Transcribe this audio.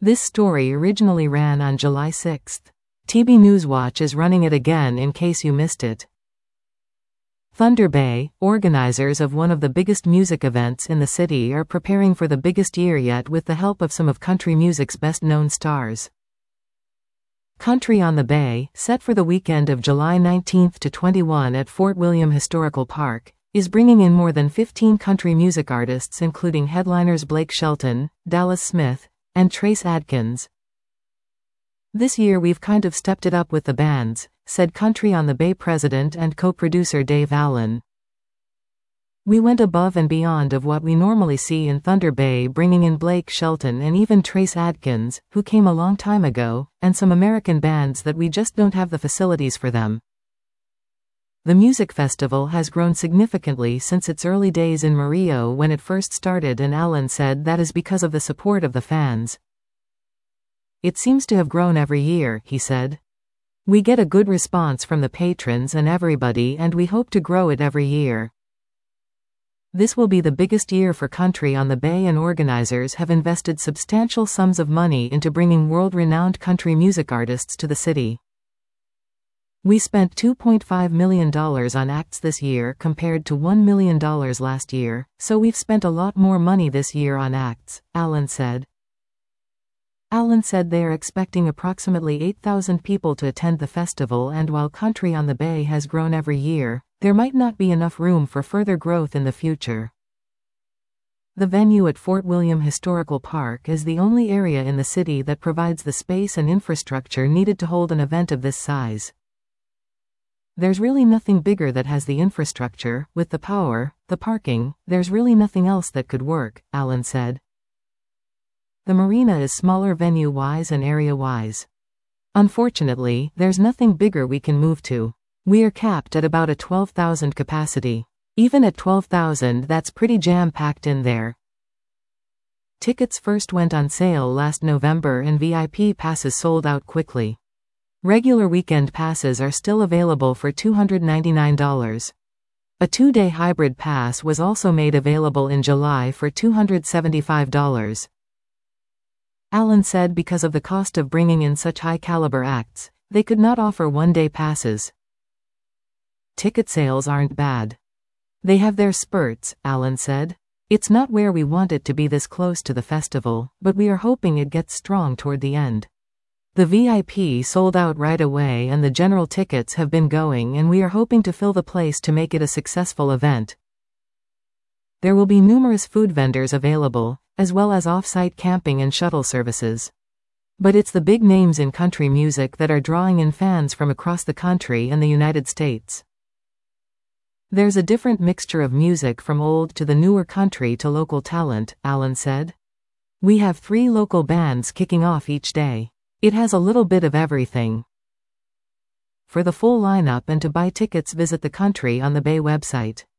This story originally ran on July 6. TB Newswatch is running it again in case you missed it. Thunder Bay, organizers of one of the biggest music events in the city, are preparing for the biggest year yet with the help of some of country music's best-known stars. Country on the Bay, set for the weekend of July 19 to 21 at Fort William Historical Park, is bringing in more than 15 country music artists including headliners Blake Shelton, Dallas Smith, and Trace Adkins. "This year we've kind of stepped it up with the bands," said Country on the Bay president and co-producer Dave Allen. "We went above and beyond of what we normally see in Thunder Bay, bringing in Blake Shelton and even Trace Adkins, who came a long time ago, and some American bands that we just don't have the facilities for them." The music festival has grown significantly since its early days in Murillo when it first started, and Allen said that is because of the support of the fans. "It seems to have grown every year," he said. "We get a good response from the patrons and everybody, and we hope to grow it every year. This will be the biggest year for Country on the Bay, and organizers have invested substantial sums of money into bringing world-renowned country music artists to the city. We spent $2.5 million on acts this year compared to $1 million last year, so we've spent a lot more money this year on acts," Allen said. Allen said they are expecting approximately 8,000 people to attend the festival, and while Country on the Bay has grown every year, there might not be enough room for further growth in the future. The venue at Fort William Historical Park is the only area in the city that provides the space and infrastructure needed to hold an event of this size. "There's really nothing bigger that has the infrastructure, with the power, the parking, there's really nothing else that could work," Allen said. "The marina is smaller venue-wise and area-wise. Unfortunately, there's nothing bigger we can move to. We are capped at about a 12,000 capacity. Even at 12,000, that's pretty jam-packed in there." Tickets first went on sale last November and VIP passes sold out quickly. Regular weekend passes are still available for $299. A 2-day hybrid pass was also made available in July for $275. Allen said because of the cost of bringing in such high-caliber acts, they could not offer one-day passes. "Ticket sales aren't bad. They have their spurts," Allen said. "It's not where we want it to be this close to the festival, but we are hoping it gets strong toward the end. The VIP sold out right away and the general tickets have been going, and we are hoping to fill the place to make it a successful event. There will be numerous food vendors available, as well as off-site camping and shuttle services. But it's the big names in country music that are drawing in fans from across the country and the United States. There's a different mixture of music from old to the newer country to local talent," Allen said. "We have 3 local bands kicking off each day. It has a little bit of everything." For the full lineup and to buy tickets, visit the Country on the Bay website.